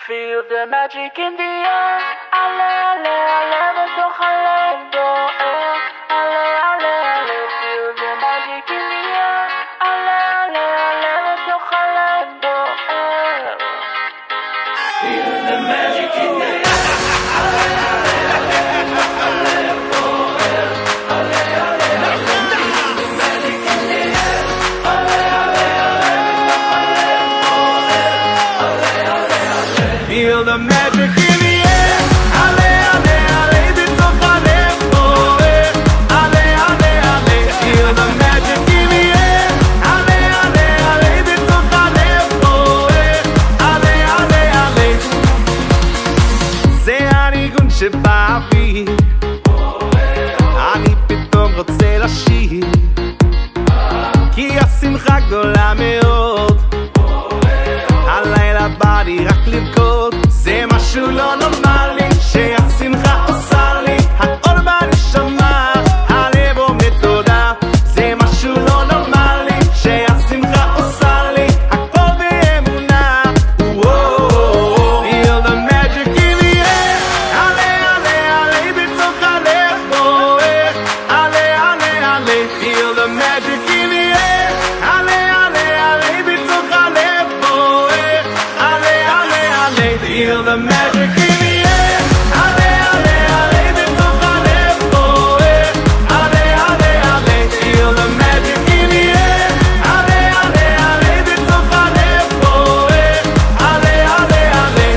Feel the magic in the air. Ale, ale, ale, בתוך הלב בוער. Ale, ale, ale, feel the magic in the air. Ale, ale, ale, בתוך הלב בוער. Feel the magic in the air. Ale, ale, ale, בתוך הלב בוער. Ale, ale, ale, feel the magic in the air. Ale, ale, ale, בתוך הלב בוער. Ale, ale, ale, feel the magic in the air. Ale, ale, ale, בתוך הלב בוער. Ale, ale, ale, feel the magic in the air. Ale, ale, ale, בתוך הלב בוער. Ale, ale, ale, זה הניגון שבאוויר. אני פתאום רוצה לשיר, כי השמחה גדולה מאוד. הלילה בא לי רק לרקוד, זה משהו לא נורמלי שהשמחה עושה לי. האור בנשמה, הלב עומד תודה, זה משהו לא נורמלי שהשמחה עושה לי. הכל באמונה, feel the magic in the air. עלה, עלה, עלה, בתוך הלב בוער. עלה, עלה, עלה, feel the magic in the air. עלה, עלה, עלה, בתוך הלב בוער. עלה, עלה, עלה, feel the magic in the air. עלה, עלה, עלה, בתוך הלב בוער. עלה, עלה, עלה, feel the magic in the air. עלה, עלה, עלה, בתוך הלב בוער. עלה, עלה, עלה,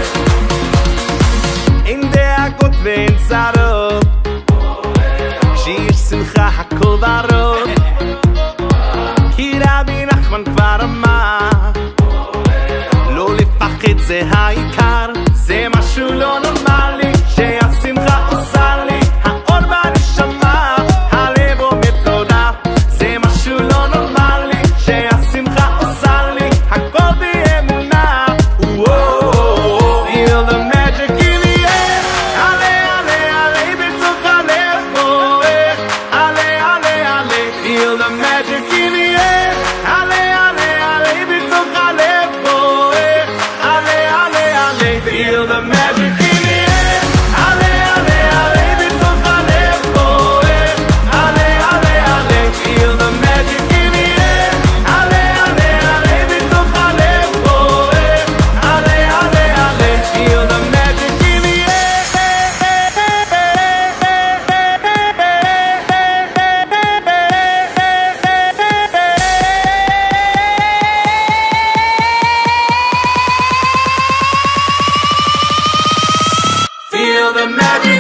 אין דאגות ואין צרות, כשיש שמחה הכל ורוד. כי רבי נחמן כבר אמר, לא לפחד זה העיקר. זה משהו לא נורמלי שהשמחה עושה לי. האור בנשמה, הלב עומד תודה, זה משהו לא נורמלי שהשמחה עושה לי. הכל באמונה, feel the magic in the air. עלה, עלה, עלה, בתוך הלב בוער. עלה, עלה, עלה, feel the magic in the air. עלה, עלה, עלה, בתוך הלב בוער. עלה, עלה, עלה, feel the magic in the air. עלה, עלה, עלה, בתוך הלב בוער. עלה, עלה, עלה, feel the magic in the air. עלה, עלה, עלה, בתוך הלב בוער. עלה, עלה, עלה, feel the magic in the air. Feel the magic.